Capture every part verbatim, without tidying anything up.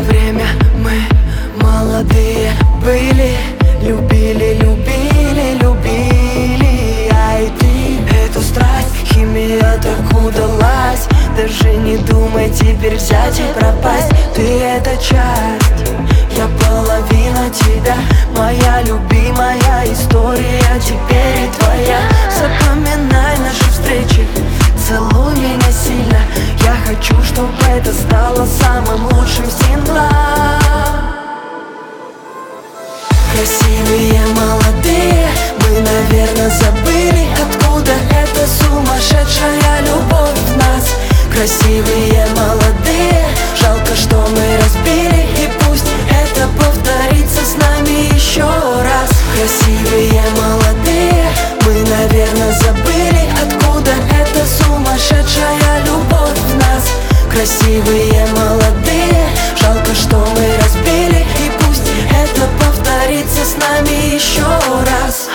время мы молодые были, любили, любили, любили. А и ты, эту страсть, химия так удалась. Даже не думай теперь взять и пропасть. Ты это часть, я половина тебя. Моя любимая история теперь и твоя. Запоминай наши встречи, целуй меня сильно. Я хочу, чтобы это стало самым лучшим синглом. Красивые, молодые, мы, наверное, забыли, откуда эта сумасшедшая любовь в нас. Красивые, молодые, жалко, что мы разбили, и пусть это повторится с нами еще раз. Красивые, молодые, мы, наверное, забыли, откуда эта сумасшедшая любовь в нас. Красивые, молодые, жалко, что мы разбили, и пусть это повторится с нами еще раз.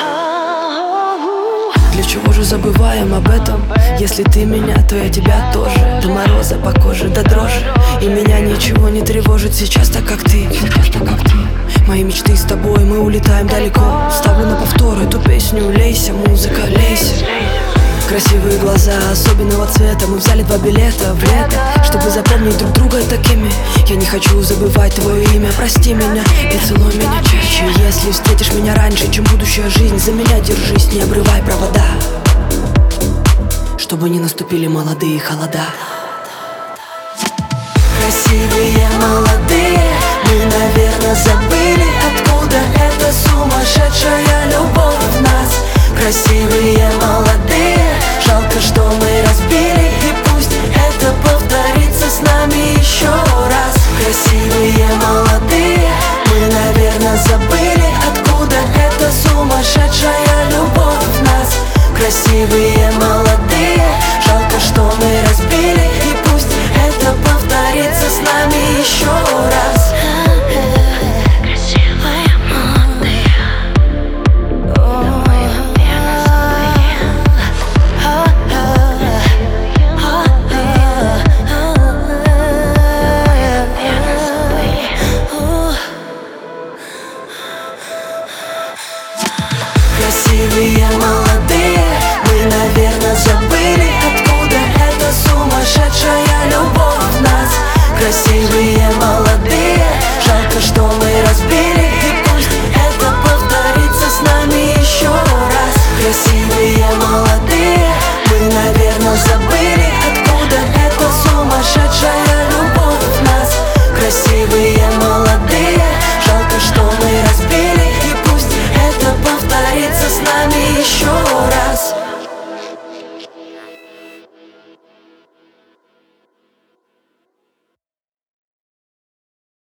Для чего же забываем об этом? Если ты меня, то я тебя тоже. До мороза по коже, до дрожи. И меня ничего не тревожит сейчас так, как ты. Сейчас так, как ты. Мои мечты с тобой, мы улетаем далеко. Ставлю на повтор эту песню. Лейся, музыка, лейся. Красивые глаза особенного цвета. Мы взяли два билета в лето, чтобы запомнить друг друга такими. Я не хочу забывать твое имя. Прости меня и целуй меня чаще. Если встретишь меня раньше, чем будущая жизнь, за меня держись, не обрывай провода, чтобы не наступили молодые холода. Красивые, молодые, мы, наверное, забыли, откуда эта сумасшедшая любовь в нас. Красивые, молодые, жалко, что мы разбили, и